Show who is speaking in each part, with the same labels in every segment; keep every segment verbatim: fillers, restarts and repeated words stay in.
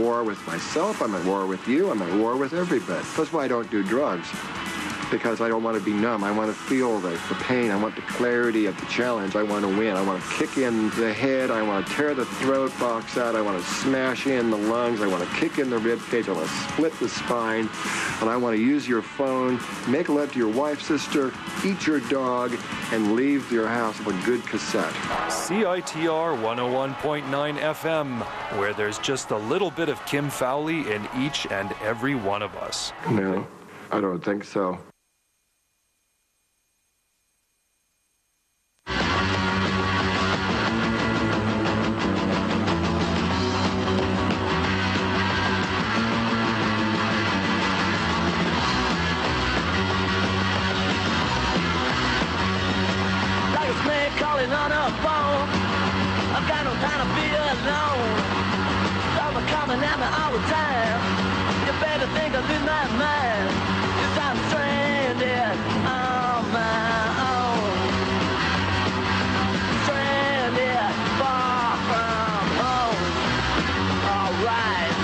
Speaker 1: war with myself. I'm at war with you. I'm at war with everybody. That's why I don't do drugs. Because I don't want to be numb. I want to feel the, the pain. I want the clarity of the challenge. I want to win. I want to kick in the head. I want to tear the throat box out. I want to smash in the lungs. I want to kick in the rib cage. I want to split the spine. And I want to use your phone, make love to your wife, sister, eat your dog, and leave your house with a good cassette.
Speaker 2: C I T R one oh one point nine F M, where there's just a little bit of Kim Fowley in each and every one of us.
Speaker 1: No, I don't think so.
Speaker 3: Calling on a phone, I've got no time to be alone. Thoughts are coming at me all the time. You better think I lose my mind, 'cause I'm stranded on my own. Stranded far from home. Alright.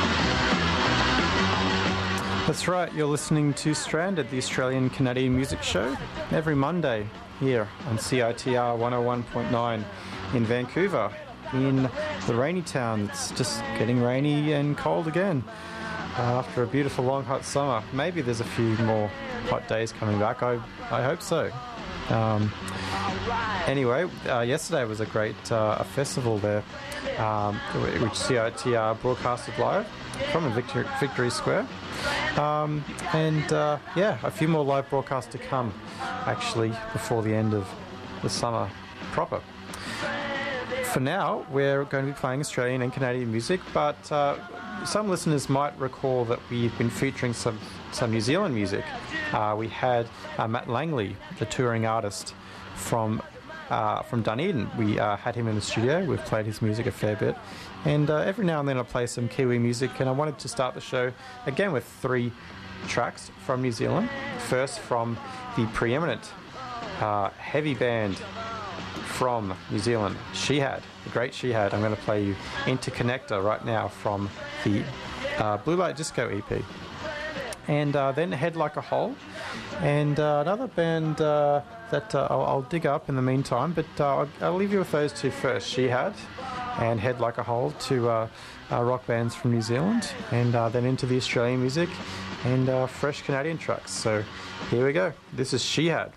Speaker 4: That's right, you're listening to Stranded, the Australian Canadian music show, every Monday here on C I T R one oh one point nine in Vancouver, in the rainy town. It's just getting rainy and cold again uh, after a beautiful long hot summer. Maybe there's a few more hot days coming back. I, I hope so. Um, anyway, uh, yesterday was a great uh, a festival there, um, which C I T R broadcasted live from the Victory, Victory Square. Um, and uh, yeah, a few more live broadcasts to come, actually, before the end of the summer proper. For now, we're going to be playing Australian and Canadian music, but uh, some listeners might recall that we've been featuring some, some New Zealand music. Uh, we had uh, Matt Langley, the touring artist from uh, from Dunedin. We uh, had him in the studio. We've played his music a fair bit. And uh, every now and then I play some Kiwi music, and I wanted to start the show again with three tracks from New Zealand. First, from the preeminent uh, heavy band from New Zealand, Shihad, the great Shihad. I'm going to play you Interconnector right now from the uh, Blue Light Disco E P. And uh, then Head Like a Hole, and uh, another band uh, that uh, I'll, I'll dig up in the meantime, but uh, I'll, I'll leave you with those two first, Shihad and Head Like a Hole, two uh, uh, rock bands from New Zealand, and uh, then into the Australian music and uh, fresh Canadian tracks. So here we go. This is Shihad.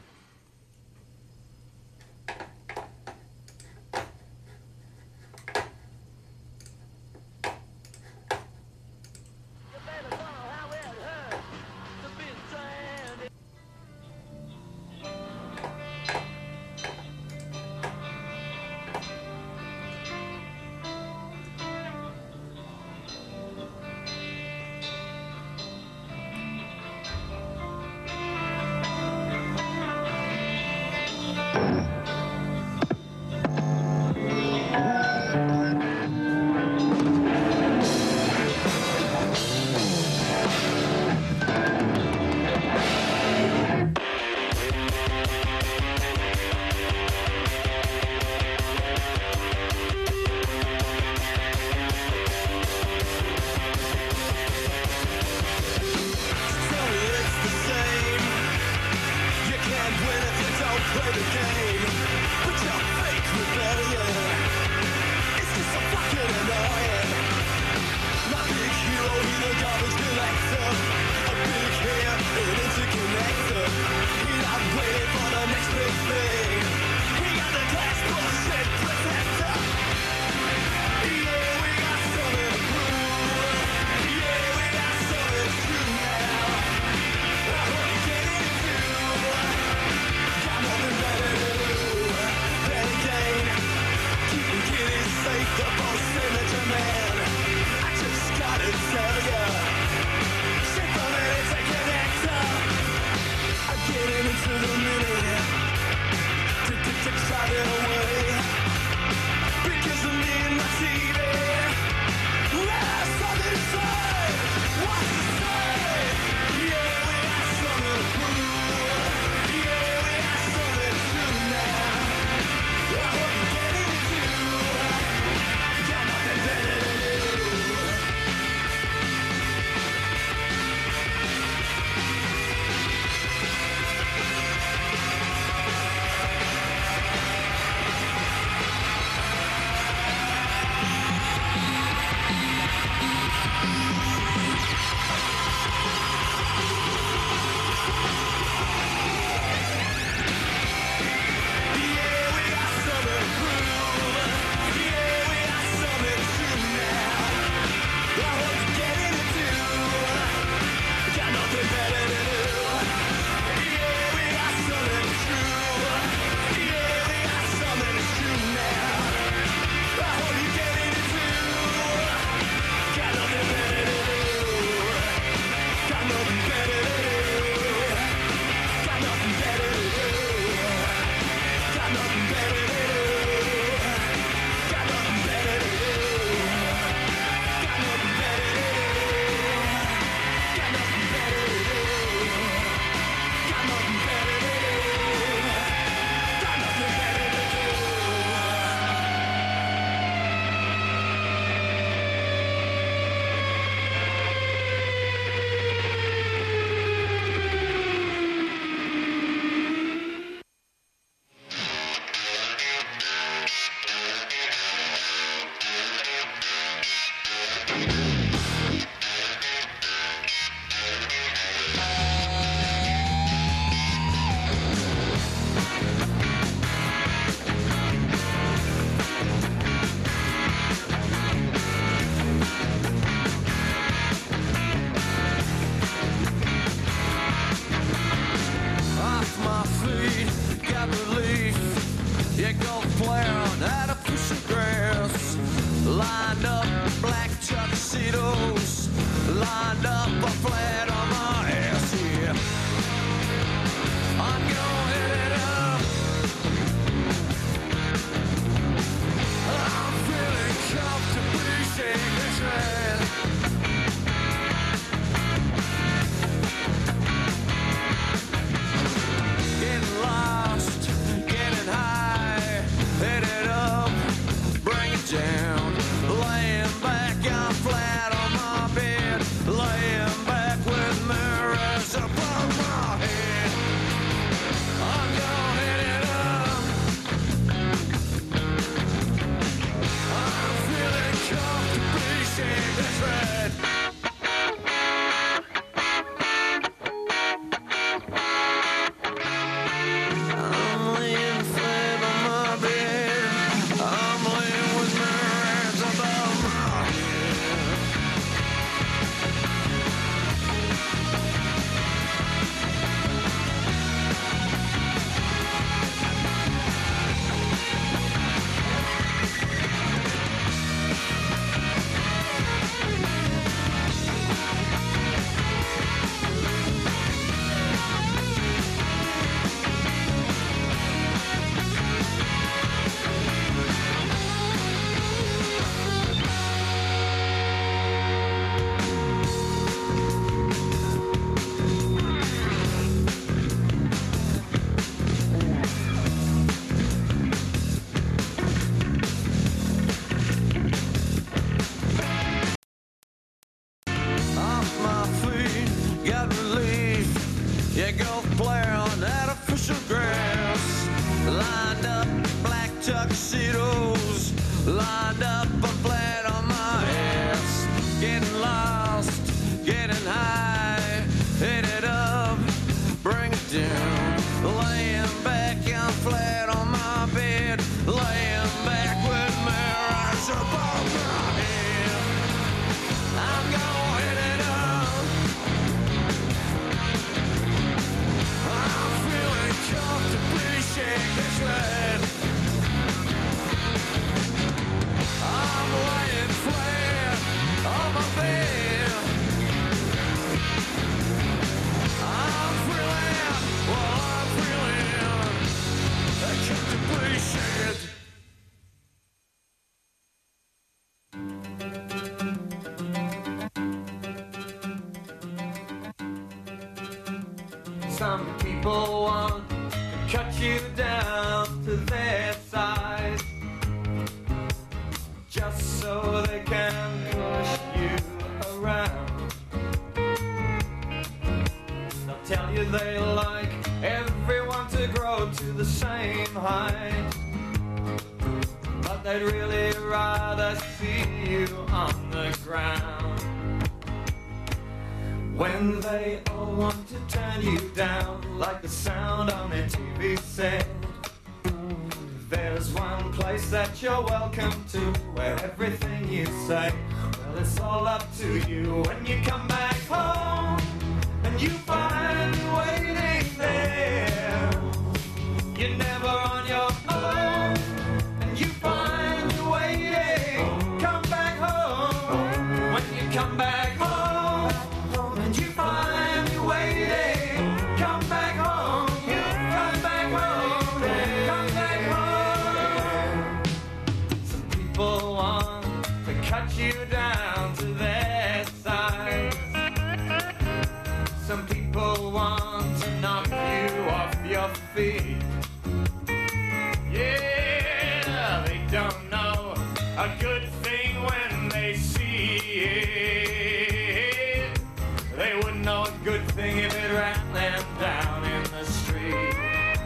Speaker 5: getting high, hit it up, bring it down. Laying back, I'm flat on my bed, laying back with my eyes above my head. I'm gonna hit it up. I'm feeling comfortably shaking flat. I'm laying flat on my bed. I'm feeling, well, I'm feeling comfortably shaken. Some people want to cut you down to their size, just so they can push you around. They'll tell you they like everyone to grow to the same height, but they'd really rather see you on the ground. When they all want to turn you down, like the sound on their T V set, there's one place that you're welcome to, where everything you say, well, it's all up to you. When you come back home and you find me waiting there, you're never on your own, and you find me waiting. Come back home. When you come back home and you find me waiting, come back home. You come back home. Come back home. Some people want to cut you down to their size. Some people want to knock you off your feet. Yeah, they don't know a good thing when they see it. They wouldn't know a good thing if it ran them down in the street.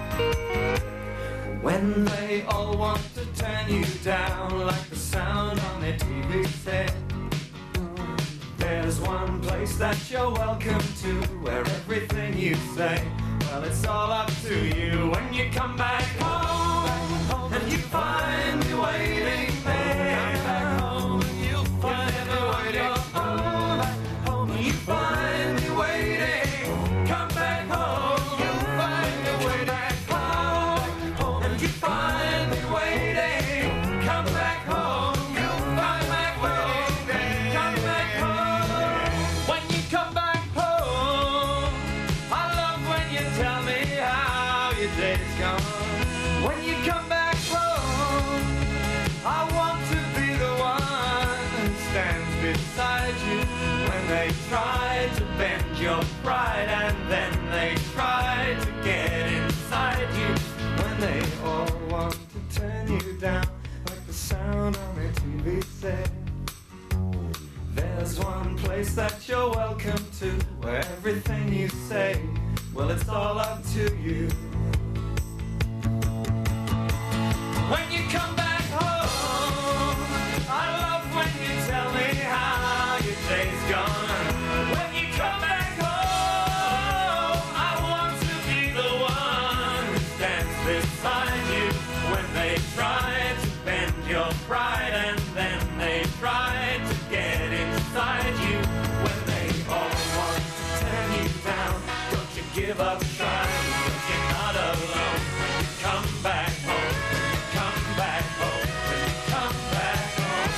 Speaker 5: When they all want to turn you down, like the sound on their T V set, there's one place that you're welcome to, where everything you say, well, it's all up to you. When you come back home and you find me waiting there, come back home and you'll find me waiting. Home and you find me waiting. Come back home, you'll find me waiting. Home and you find me waiting. Come back home, you'll find me waiting. Come back home. When you come back home, I love when you tell me how your day's gone. When you come back home, I want to be the one who stands beside you. When they try to bend your pride, and then they try to get inside you. When they all want to turn you down, like the sound on their T V set, there's one place that you're welcome to, where everything you say, well, it's all up to you. When you come back home, I love when you tell me how your day's gone. When you come back home, I want to be the one who stands beside you. When they try to bend your pride, and then they try to get inside you. When they all want to turn you down, don't you give up trying, 'cause you're not alone. When you come back home, when you come back home, when you come back home.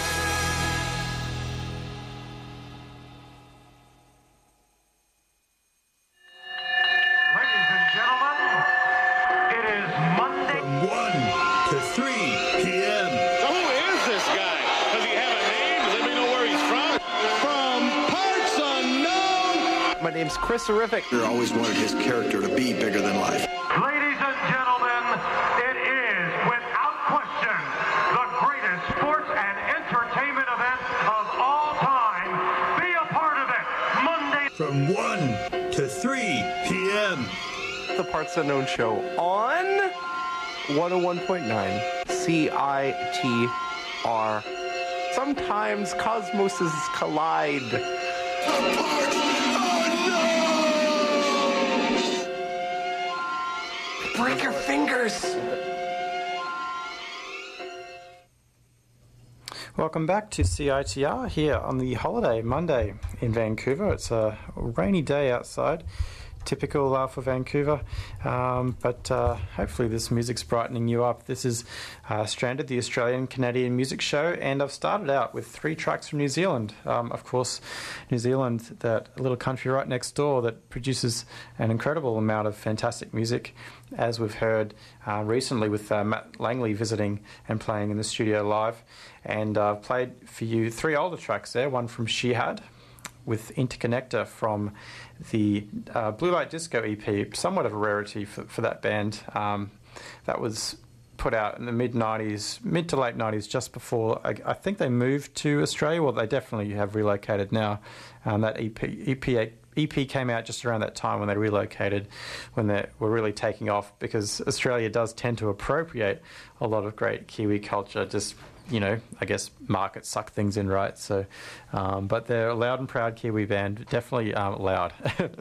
Speaker 6: Ladies and gentlemen, it is Monday.
Speaker 7: one to three p.m.
Speaker 8: Who is this guy? Does he have a name? Does anybody know where he's from?
Speaker 7: From parts unknown.
Speaker 9: My name's Chris Horrific.
Speaker 7: I always wanted his character to be bigger than life.
Speaker 6: Ladies and gentlemen, it is, without question, the greatest sports and entertainment event of all time. Be a part of it. Monday.
Speaker 7: From one to three p.m.
Speaker 9: The Parts Unknown Show on one oh one point nine C I T R. Sometimes cosmoses collide.
Speaker 7: apart. Oh no!
Speaker 9: Break your fingers.
Speaker 4: Welcome back to C I T R here on the holiday Monday in Vancouver. It's a rainy day outside, typical uh, for Vancouver, um, but uh, hopefully this music's brightening you up. This is uh, Stranded, the Australian Canadian music show, and I've started out with three tracks from New Zealand. Um, of course, New Zealand, that little country right next door that produces an incredible amount of fantastic music, as we've heard uh, recently with uh, Matt Langley visiting and playing in the studio live. And I've uh, played for you three older tracks there, one from Shihad with Interconnector from the uh, Blue Light Disco E P, somewhat of a rarity for, for that band. Um, that was put out in the mid nineties, mid to late nineties, just before, I, I think they moved to Australia. Well, they definitely have relocated now. Um, that E P, E P, E P came out just around that time when they relocated, when they were really taking off, because Australia does tend to appropriate a lot of great Kiwi culture, just, you know, I guess markets suck things in, right? So, um, but they're a loud and proud Kiwi band, definitely um, loud.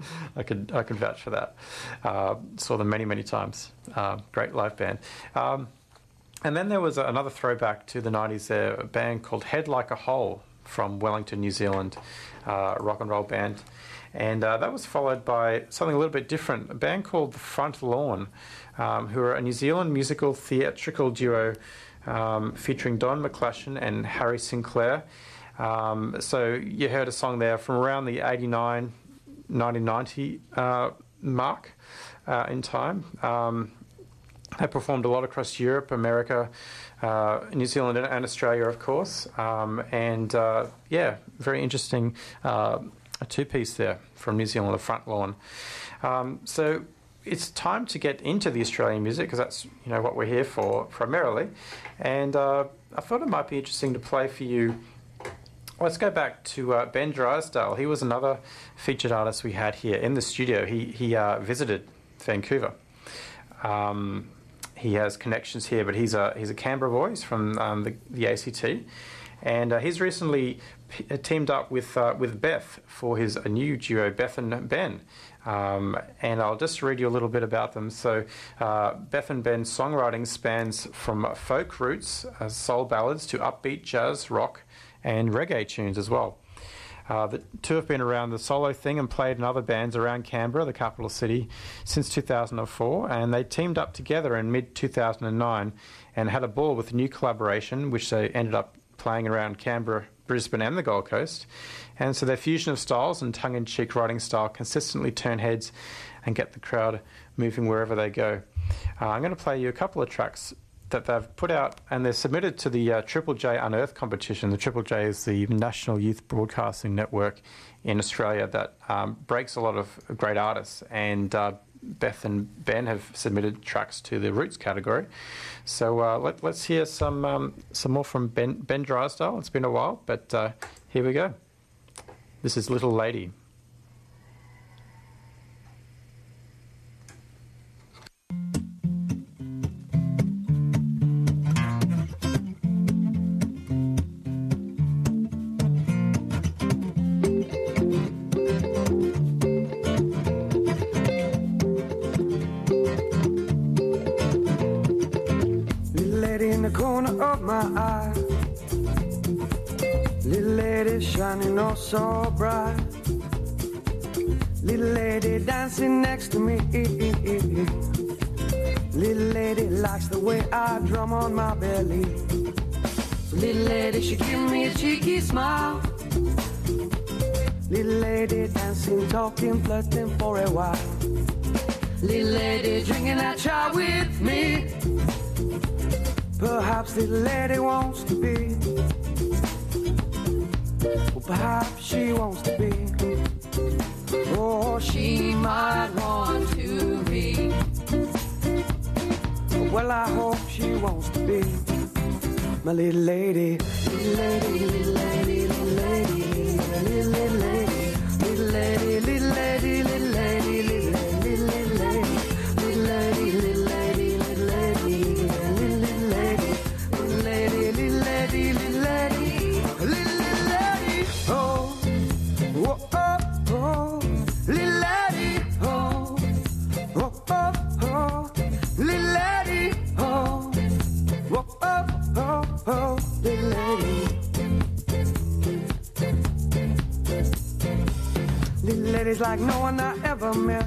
Speaker 4: I could I could vouch for that. Uh, saw them many many times. Uh, great live band. Um, and then there was another throwback to the nineties there, a band called Head Like a Hole from Wellington, New Zealand, uh, a rock and roll band. And uh, that was followed by something a little bit different, a band called The Front Lawn, um, who are a New Zealand musical theatrical duo Um, featuring Don McClashen and Harry Sinclair. Um, so you heard a song there from around the eighty-nine, nineteen ninety uh, mark uh, in time. Um, they performed a lot across Europe, America, uh, New Zealand and, and Australia, of course. Um, and uh, yeah, very interesting uh, a two-piece there from New Zealand, The Front Lawn. Um, so it's time to get into the Australian music, because that's, you know, what we're here for primarily. And uh, I thought it might be interesting to play for you. Let's go back to uh, Ben Drysdale. He was another featured artist we had here in the studio. He he uh, visited Vancouver. Um, he has connections here, but he's a he's a Canberra boy. He's from um, the, the A C T, and uh, he's recently p- teamed up with uh, with Beth for his a new duo, Beth and Ben. Um, and I'll just read you a little bit about them. So uh, Beth and Ben's songwriting spans from folk roots, uh, soul ballads, to upbeat jazz, rock, and reggae tunes as well. Uh, the two have been around the solo thing and played in other bands around Canberra, the capital city, since two thousand four, and they teamed up together in mid two thousand nine and had a ball with a new collaboration, which they ended up playing around Canberra, Brisbane and the Gold Coast. And so their fusion of styles and tongue-in-cheek writing style consistently turn heads and get the crowd moving wherever they go. Uh, I'm going to play you a couple of tracks that they've put out, and they're submitted to the uh, Triple J Unearthed competition. The Triple J is the National Youth Broadcasting Network in Australia that um, breaks a lot of great artists, and uh, Beth and Ben have submitted tracks to the Roots category. So uh, let, let's hear some um, some more from Ben, Ben Drysdale. It's been a while, but uh, here we go. This is Little Lady.
Speaker 10: Shining oh so bright, little lady dancing next to me. Little lady likes the way I drum on my belly. So little lady, she give me a cheeky smile. Little lady dancing, talking, flirting for a while. Little lady drinking that chai with me. Perhaps little lady wants to be. Perhaps she wants to be, or she might want to be. Well, I hope she wants to be my little lady, little lady, little lady, little lady, little lady, little lady, little lady, little lady, little lady, little lady, little lady, little lady, little lady, little lady, little lady, little lady, little lady, little lady. Oh, whoa, Little lady's like no one I ever met.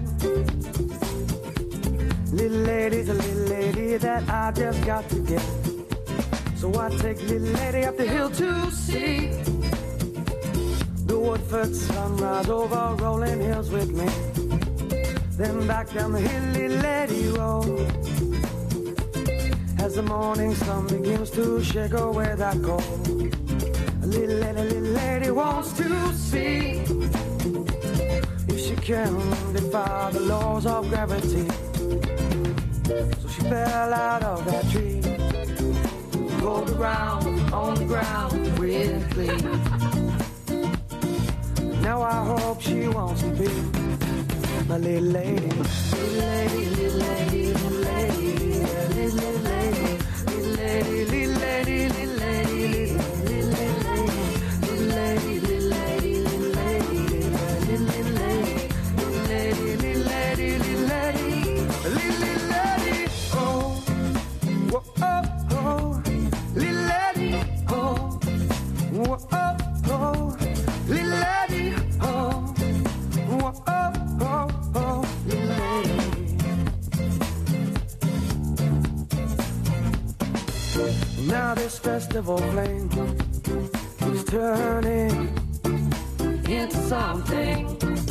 Speaker 10: Little lady's a little lady that I just got to get. So I take little lady up the hill to see the Woodford sunrise over rolling hills with me. Then back down the hill, little lady roll. As the morning sun begins to shake away that cold, a little lady, little lady wants to see if she can defy the laws of gravity. So she fell out of that tree, rolled around on the ground weirdly. Now I hope she wants to be my little lady, little lady, little lady, little lady, little lady, little lady, little lady, little lady, little lady, little lady, little lady, little lady, little lady, little lady, little lady, oh, oh, oh, little lady, oh, oh, oh, little lady, oh, oh, oh, oh, little lady. Now this festival flame is turning into something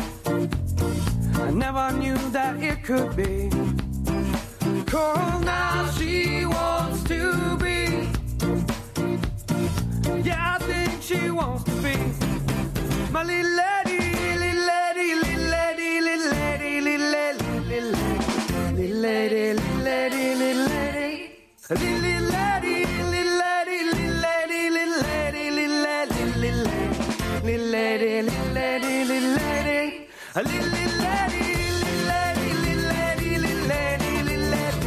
Speaker 10: I never knew that it could be. 'Cause now she wants to be, yeah, I think she wants to be my little lady, little lady, little lady, little lady, little lady, little lady, little lady, little lady, little lady, little lady, little lady, little lady, little lady, little lady, little lady, little lady, little lady, little lady, a little lady, little lady, little lady, little lady, little lady, little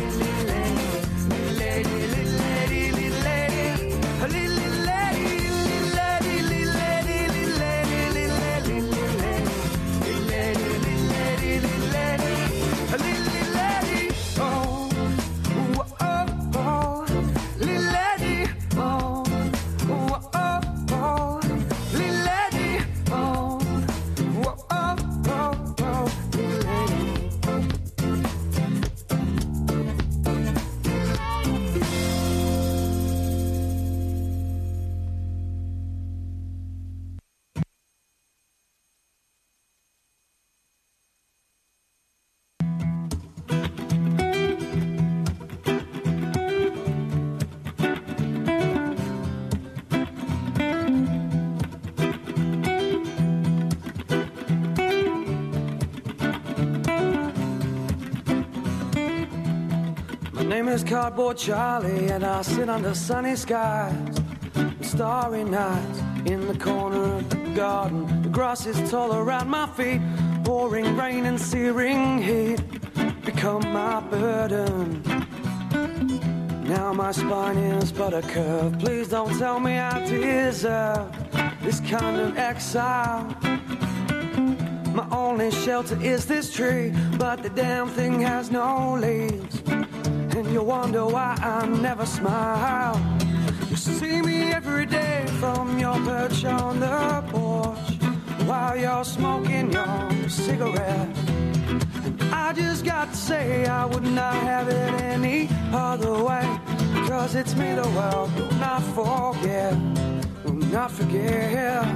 Speaker 10: lady, little lady, little lady, a little lady, little lady, little lady, little lady, little lady, little lady, little lady, little lady, a little lady, oh, oh, oh, little lady, oh, oh, oh, little lady, oh, oh, oh, oh, little lady. My name is Cardboard Charlie, and I sit under sunny skies and starry nights in the corner of the garden. The grass is tall around my feet, pouring rain and searing heat become my burden. Now my spine is but a curve. Please don't tell me I deserve this kind of exile. My only shelter is this tree, but the damn thing has no leaves. And you wonder why I never smile. You see me every day from your perch on the porch while you're smoking your cigarette. And I just got to say I would not have it any other way. 'Cause it's me the world will not forget, will not forget.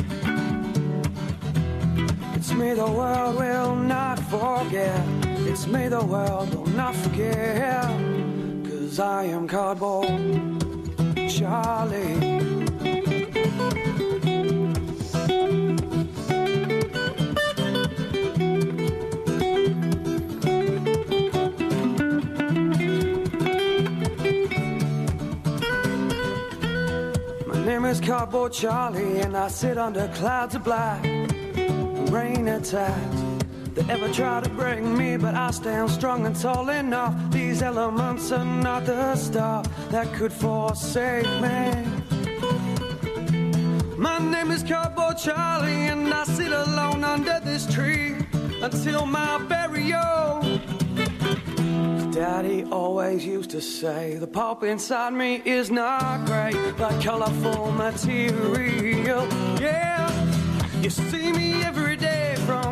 Speaker 10: It's me the world will not forget. It's me the world will not forget. 'Cause I am Cardboard Charlie. My name is Cardboard Charlie, and I sit under clouds of black. Rain attacks that ever try to break me, but I stand strong and tall enough. These elements are not the stuff that could forsake me. My name is Cardboard Charlie, and I sit alone under this tree until my burial. Daddy always used to say the pulp inside me is not great, but colorful material. Yeah, you see me every day from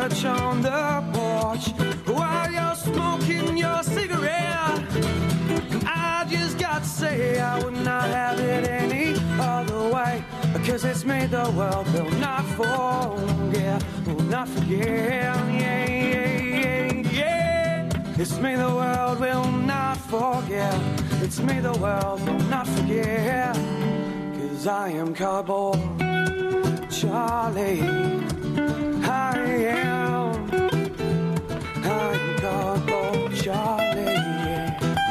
Speaker 10: perch on the porch while you're smoking your cigarette. I just got to say I would not have it any other way, because it's made the world will not forget, will not forget, yeah, yeah, yeah, yeah. It's made the world will not forget, it's made the world will not forget, cause I am Cardboard Charlie, I am, I am Cardboard Charlie, yeah.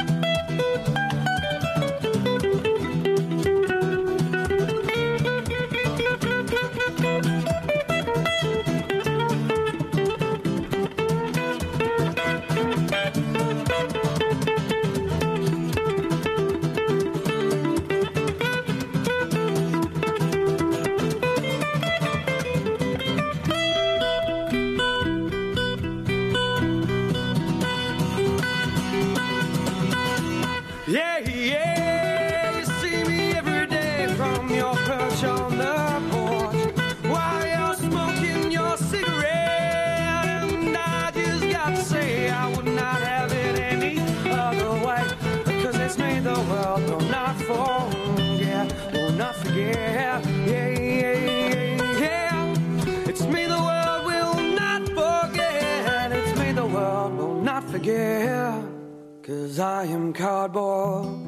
Speaker 10: Yeah, yeah, you see me every day from your perch on the porch while you're smoking your cigarette. And I just got to say I would not have it any other way, because it's made the world will not forget, will not forget. Yeah, yeah, yeah, yeah. It's made the world will not forget, it's made the world will not forget, cause I am Cardboard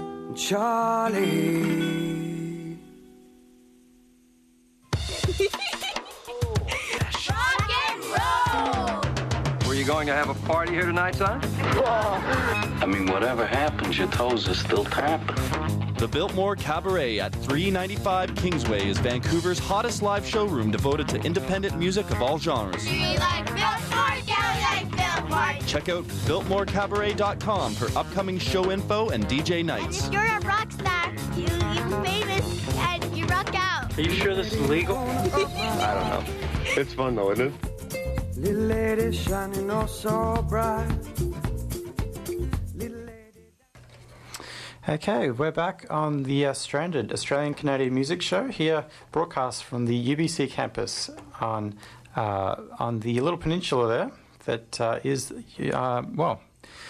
Speaker 10: Charlie.
Speaker 11: Rock and roll!
Speaker 12: Were you going to have a party here tonight, son?
Speaker 13: I mean, whatever happens, your toes are still tapping.
Speaker 14: The Biltmore Cabaret at three ninety-five Kingsway is Vancouver's hottest live showroom devoted to independent music of all genres.
Speaker 11: Do you like Biltmore? Yeah, we like Biltmore.
Speaker 14: Check out biltmore cabaret dot com for upcoming show info and D J nights.
Speaker 11: And if you're a rock star, you, you're famous, and you rock out.
Speaker 12: Are you sure this is legal? I don't know.
Speaker 1: It's fun though, isn't it?
Speaker 10: Little lady shining oh so bright.
Speaker 4: Okay, we're back on the uh, Stranded Australian Canadian Music Show here, broadcast from the U B C campus on uh, on the little peninsula there. That uh, is, uh, well,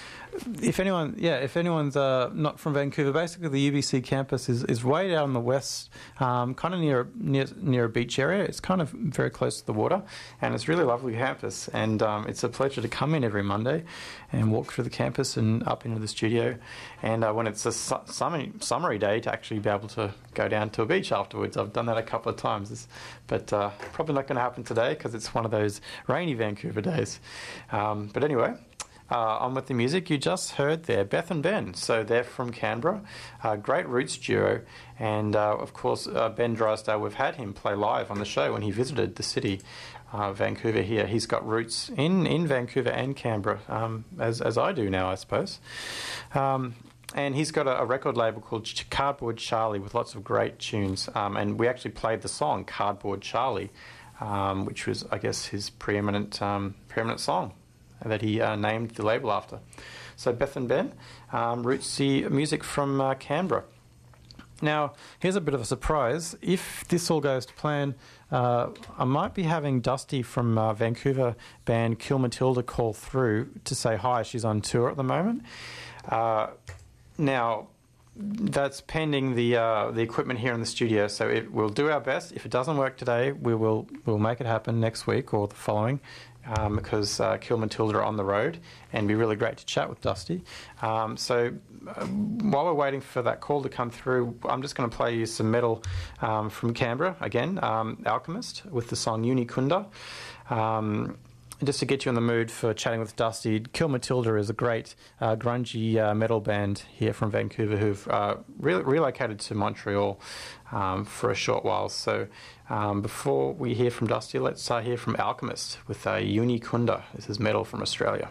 Speaker 4: if anyone, yeah, if anyone's uh, not from Vancouver, basically the U B C campus is, is way down in the west, um, kind of near near near a beach area. It's kind of very close to the water, and it's a really lovely campus. And um, it's a pleasure to come in every Monday and walk through the campus and up into the studio. And uh, when it's a su- summery, summery day, to actually be able to go down to a beach afterwards. I've done that a couple of times, it's, but uh, probably not going to happen today because it's one of those rainy Vancouver days. Um, but anyway. Uh, on with the music. You just heard there Beth and Ben. So they're from Canberra, uh, great roots duo, and uh, of course uh, Ben Drysdale, we've had him play live on the show when he visited the city, uh, Vancouver here. He's got roots in, in Vancouver and Canberra, um, as, as I do now, I suppose. Um, and he's got a, a record label called Ch- Cardboard Charlie with lots of great tunes, um, and we actually played the song Cardboard Charlie, um, which was, I guess, his preeminent, um, preeminent song that he uh, named the label after. So Beth and Ben, um, rootsy music from uh, Canberra. Now, here's a bit of a surprise. If this all goes to plan, uh, I might be having Dusty from uh, Vancouver band Kill Matilda call through to say hi. She's on tour at the moment. Uh, now, that's pending the uh, the equipment here in the studio, so it, we'll do our best. If it doesn't work today, we will we'll make it happen next week or the following. Um, because uh, Kill Matilda are on the road, and it'd be really great to chat with Dusty. Um, so uh, while we're waiting for that call to come through, I'm just going to play you some metal um, from Canberra again, um, Alchemist, with the song Unikunda. Um, just to get you in the mood for chatting with Dusty, Kill Matilda is a great uh, grungy uh, metal band here from Vancouver who've uh, re- relocated to Montreal um, for a short while. So um, before we hear from Dusty, let's uh, hear from Alchemist with uh, Unikunda. This is metal from Australia.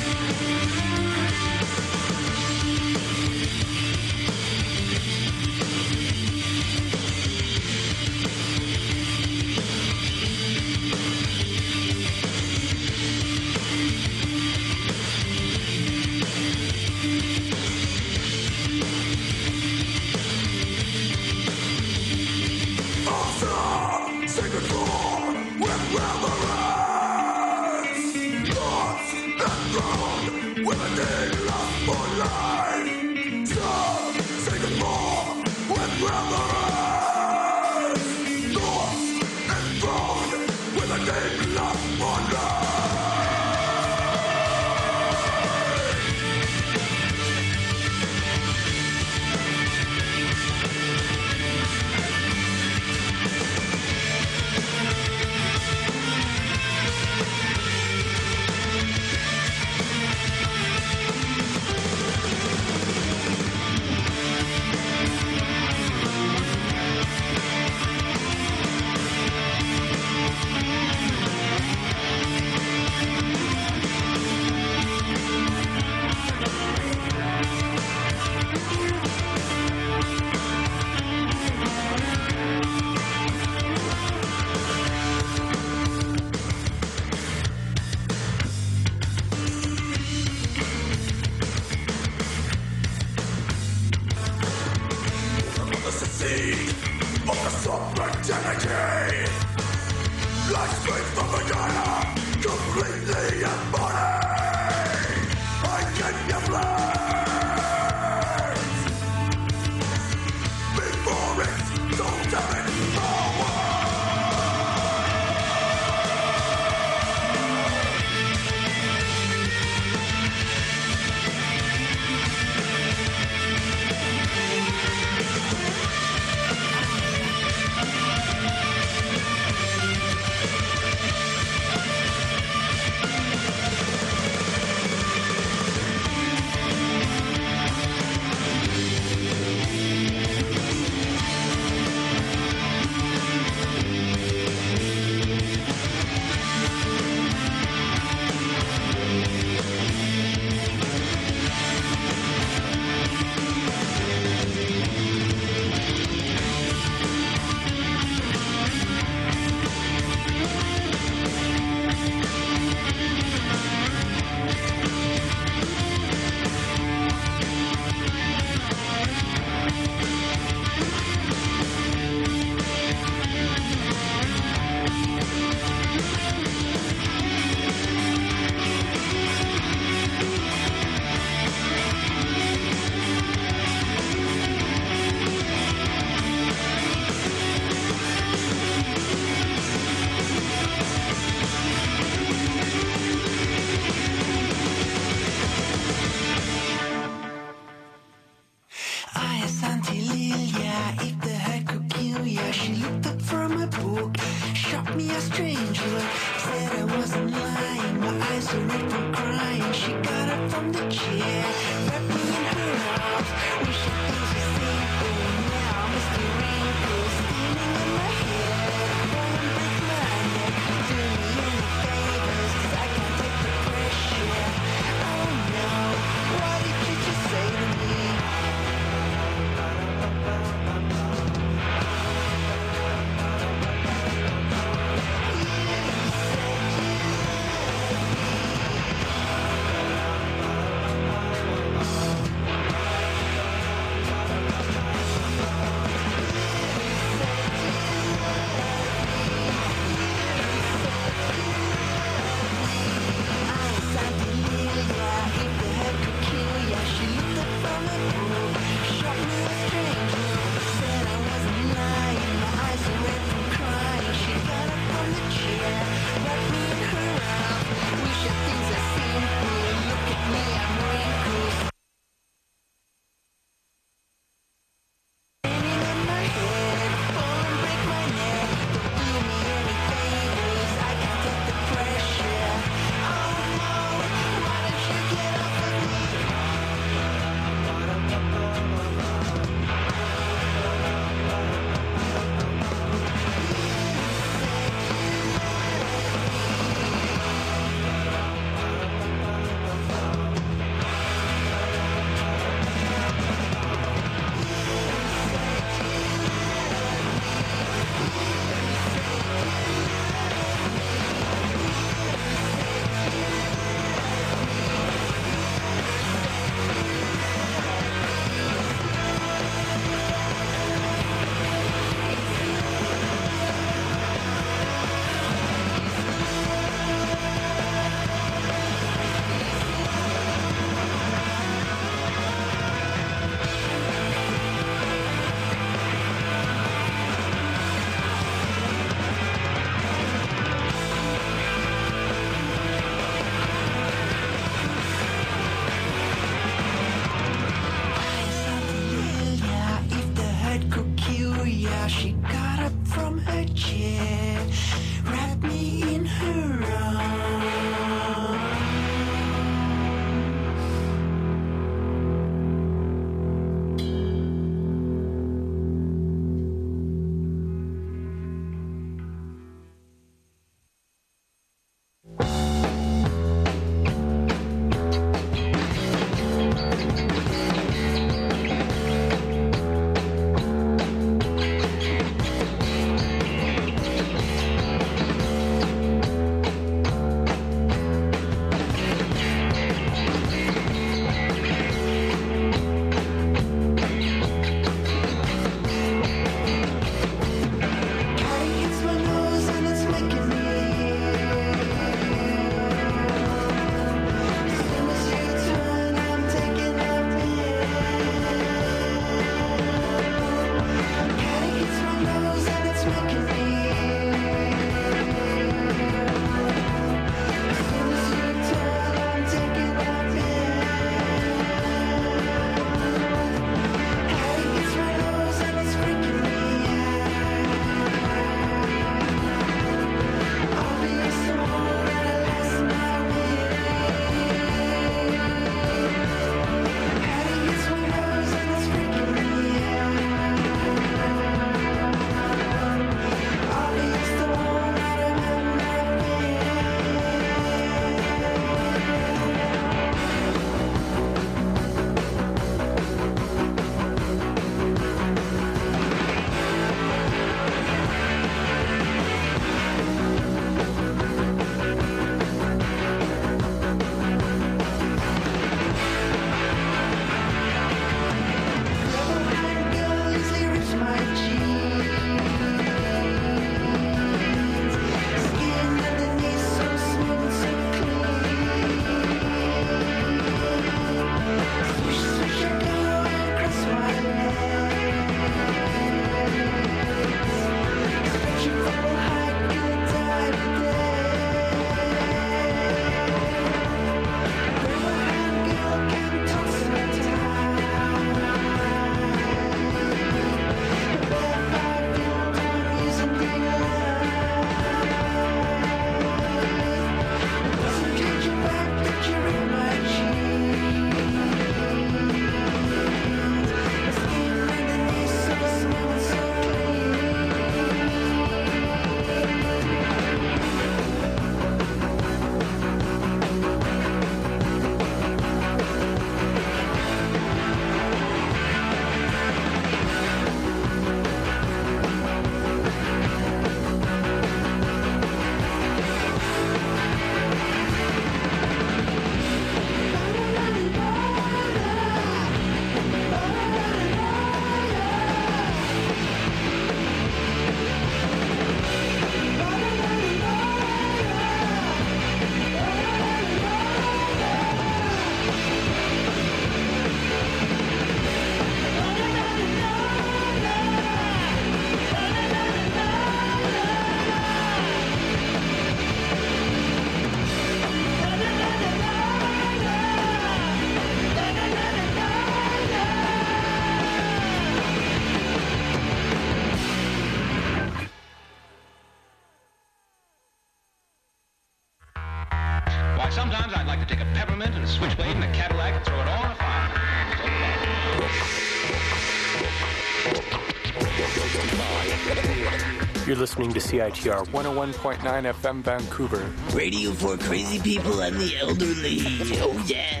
Speaker 15: You're listening to C I T R one oh one point nine F M Vancouver.
Speaker 16: Radio for crazy people and the elderly. Oh, yeah.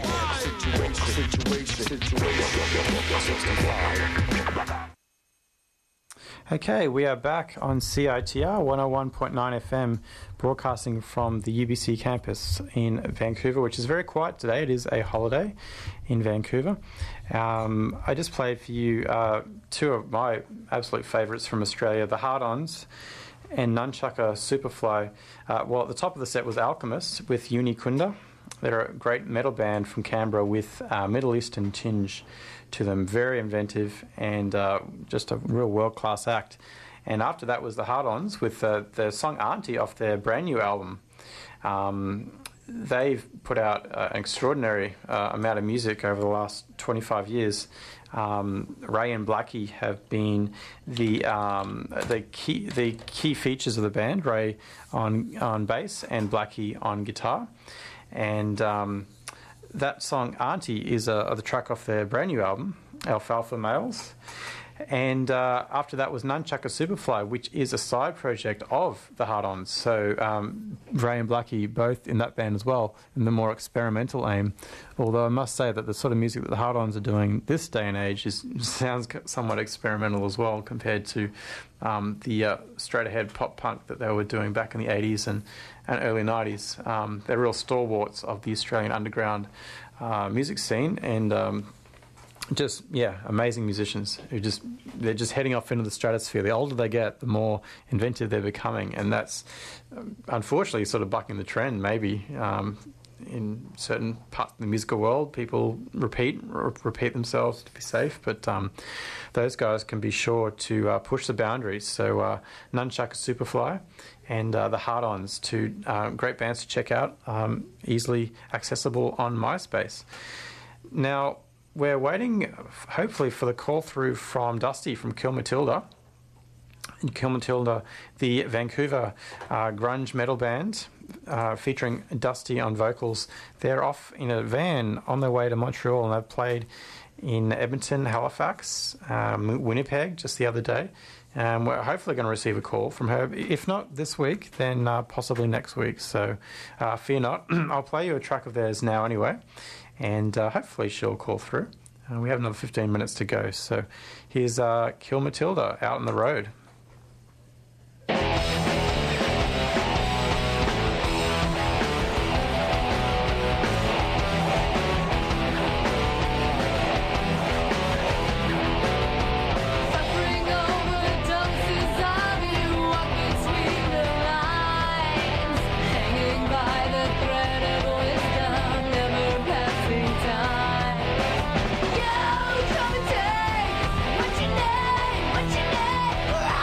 Speaker 4: Okay, we are back on C I T R one oh one point nine F M, broadcasting from the U B C campus in Vancouver, which is very quiet today. It is a holiday in Vancouver. Um, I just played for you uh, two of my absolute favourites from Australia, the Hard-Ons and Nunchaka Superfly. Uh, well, at the top of the set was Alchemist with Uni Kunda. They're a great metal band from Canberra with a uh, Middle Eastern tinge to them. Very inventive and uh, just a real world-class act. And after that was the Hard-Ons with uh, the song Auntie off their brand new album. Um, they've put out uh, an extraordinary uh, amount of music over the last twenty-five years. Um, Ray and Blackie have been the um, the key the key features of the band. Ray on on bass and Blackie on guitar, and um, that song Auntie is a, the track off their brand new album, Alfalfa Males. And uh, after that was Nunchaka Superfly, which is a side project of the Hard-Ons. So um, Ray and Blackie both in that band as well, in the more experimental aim. Although I must say that the sort of music that the Hard-Ons are doing this day and age is sounds somewhat experimental as well compared to um, the uh, straight-ahead pop punk that they were doing back in the eighties and, and early nineties. Um, they're real stalwarts of the Australian underground uh, music scene, and um, just, yeah, amazing musicians who just, they're just heading off into the stratosphere. The older they get, the more inventive they're becoming, and that's um, unfortunately sort of bucking the trend, maybe. Um, in certain parts of the musical world, people repeat r- repeat themselves to be safe, but um, those guys can be sure to uh, push the boundaries. So uh, Nunchaka Superfly and uh, the Hard-Ons, two uh, great bands to check out, um, easily accessible on MySpace. Now, we're waiting, hopefully, for the call through from Dusty from Kill Matilda. And Kill Matilda, the Vancouver uh, grunge metal band, uh, featuring Dusty on vocals. They're off in a van on their way to Montreal, and they've played in Edmonton, Halifax, um, Winnipeg just the other day. And we're hopefully going to receive a call from her. If not this week, then uh, possibly next week. So uh, fear not. I'll play you a track of theirs now anyway. And uh, hopefully she'll call through. Uh, we have another fifteen minutes to go. So here's uh, Kill Matilda, Out on the Road.
Speaker 3: What's your name? What's your name?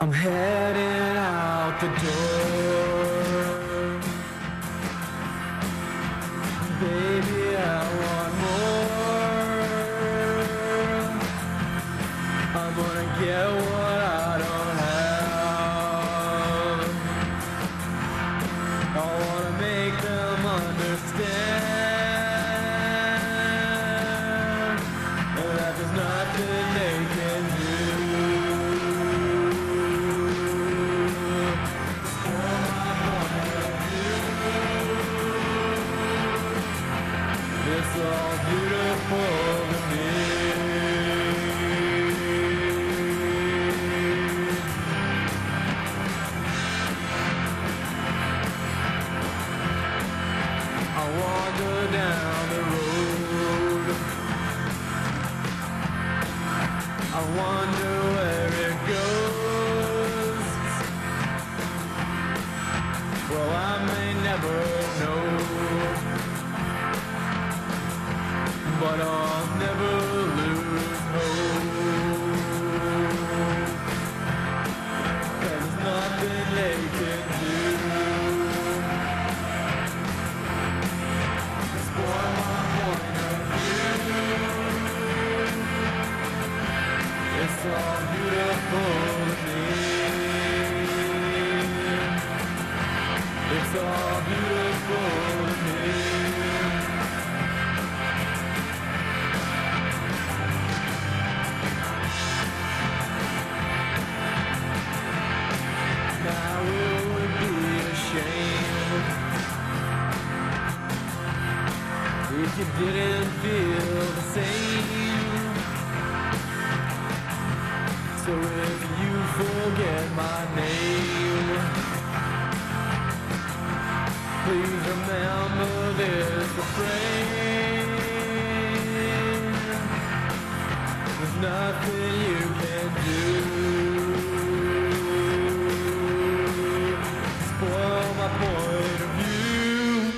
Speaker 10: I'm heading out the door. Baby, I want more. I'm gonna get what I don't have. I wanna make them understand that there's nothing they can do. It's all beautiful to me. I wander down the road. I wonder where it goes. Well, I may never know, but I'll never lose hope. There's nothing they can do. Spoil my point of view. It's all beautiful to me. It's all beautiful to me. Now it would be a shame if you didn't feel the same. So if you forget my name, please remember this refrain. There's nothing you can do. Spoil my point of view.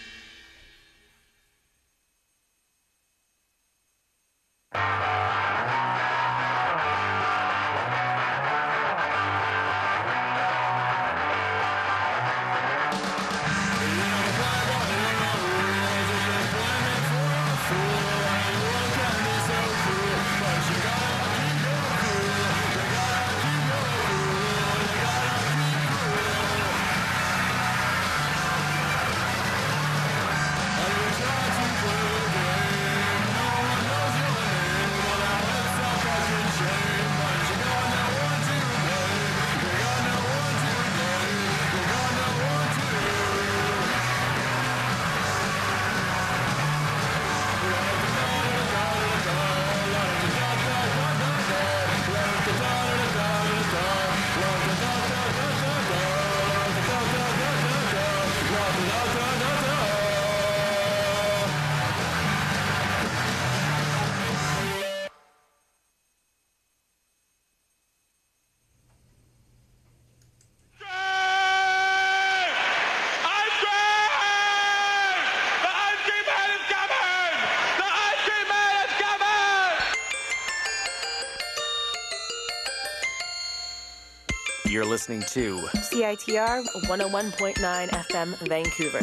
Speaker 17: You're listening to
Speaker 18: C I T R one oh one point nine F M Vancouver.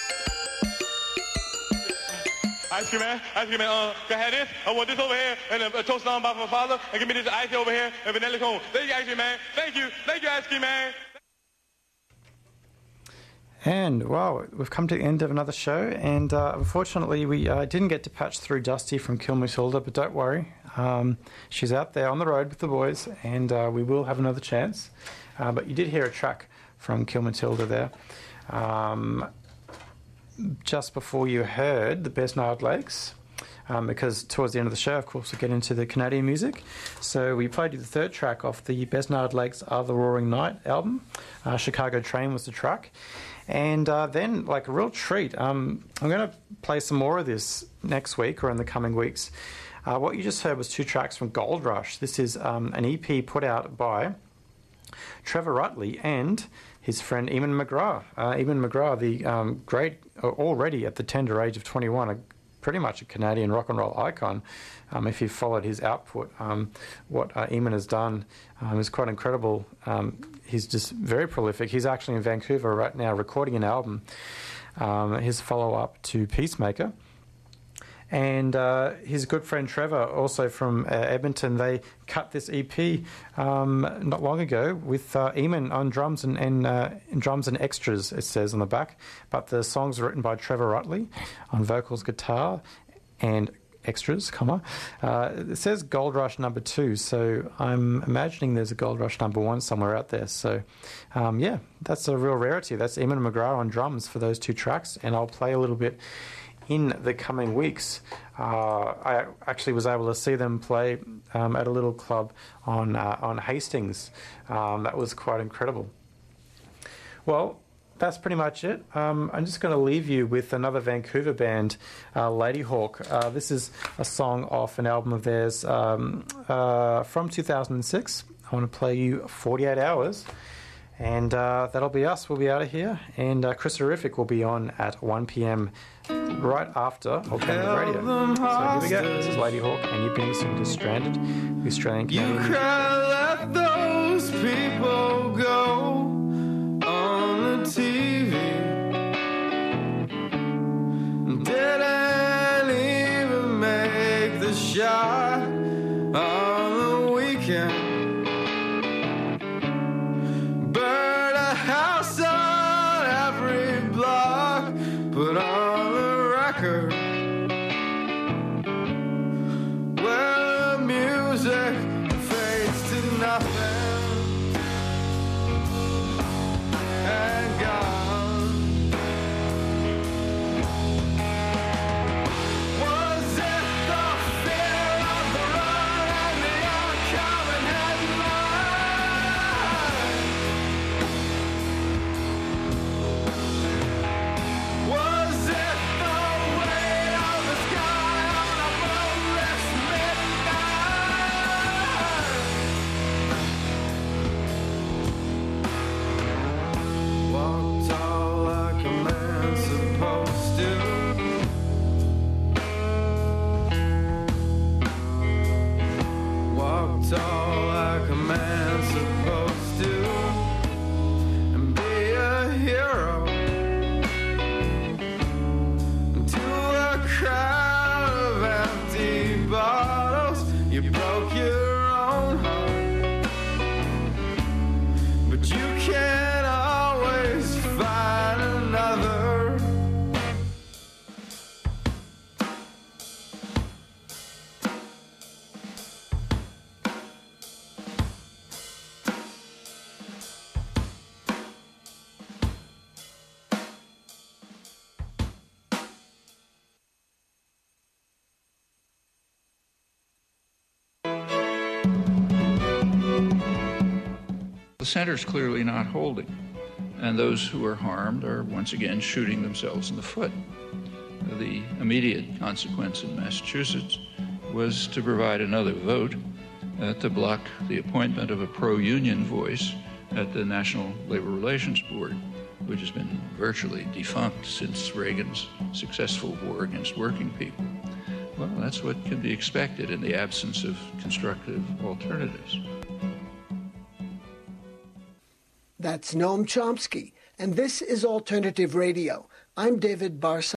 Speaker 8: Ice cream man, ice cream man, uh, can I have this? I want this over here, and a, a toast on by my father, and give me this ice over here, and vanilla cone. Thank you, ice cream man. Thank you. Thank you, ice cream man.
Speaker 4: And, wow, we've come to the end of another show, and uh, unfortunately we uh, didn't get to patch through Dusty from Kill Matilda, but don't worry. Um, she's out there on the road with the boys, and uh, we will have another chance. Uh, but you did hear a track from Kill Matilda there. Um, just before you heard the Besnard Lakes, um, because towards the end of the show, of course, we get into the Canadian music. So we played you the third track off the Besnard Lakes Are the Roaring Night album. Uh, Chicago Train was the track. And uh, then, like a real treat, um, I'm going to play some more of this next week or in the coming weeks. Uh, what you just heard was two tracks from Gold Rush. This is um, an E P put out by Trevor Rutley and his friend Eamon McGrath. Uh, Eamon McGrath, the um, great, already at the tender age of twenty-one, a pretty much a Canadian rock and roll icon. Um, if you followed his output, um, what uh, Eamon has done um, is quite incredible. Um, he's just very prolific. He's actually in Vancouver right now recording an album, um, his follow-up to Peacemaker. And uh, his good friend Trevor, also from uh, Edmonton, they cut this E P um, not long ago with uh, Eamon on drums and, and uh, drums and extras, it says on the back. But the songs are written by Trevor Rutley on vocals, guitar, and extras, comma. Uh, it says Gold Rush number two, so I'm imagining there's a Gold Rush number one somewhere out there. So, um, yeah, that's a real rarity. That's Eamon McGrath on drums for those two tracks, and I'll play a little bit in the coming weeks. Uh, I actually was able to see them play um, at a little club on uh, on Hastings. Um, that was quite incredible. Well, that's pretty much it. Um, I'm just going to leave you with another Vancouver band, uh, Ladyhawke. Uh, this is a song off an album of theirs um, uh, from two thousand six. I want to play you forty-eight hours. And uh, that'll be us. We'll be out of here. And uh, Chris Horrific will be on at one p.m. right after Alternative Radio. So here we go. This is Ladyhawke, and you've been listening to Stranded, the Australian Canadian.
Speaker 5: You cry, let those people go on the T V. Didn't even make the shot on the weekend. Burn a house on every block, put on the record where the music fades to nothing and gone. Was it the fear of the road and the oncoming headline? Was it the weight of the sky on a moonless midnight? Walk tall like a man supposed to. Walk tall like a man supposed to. And be a hero to a crowd of empty bottles. You broke your own heart, but you can't always find another.
Speaker 19: The center's clearly not holding, and those who are harmed are once again shooting themselves in the foot. The immediate consequence in Massachusetts was to provide another vote uh, to block the appointment of a pro-union voice at the National Labor Relations Board, which has been virtually defunct since Reagan's successful war against working people. Well, that's what can be expected in the absence of constructive alternatives.
Speaker 20: That's Noam Chomsky, and this is Alternative Radio. I'm David Barsa.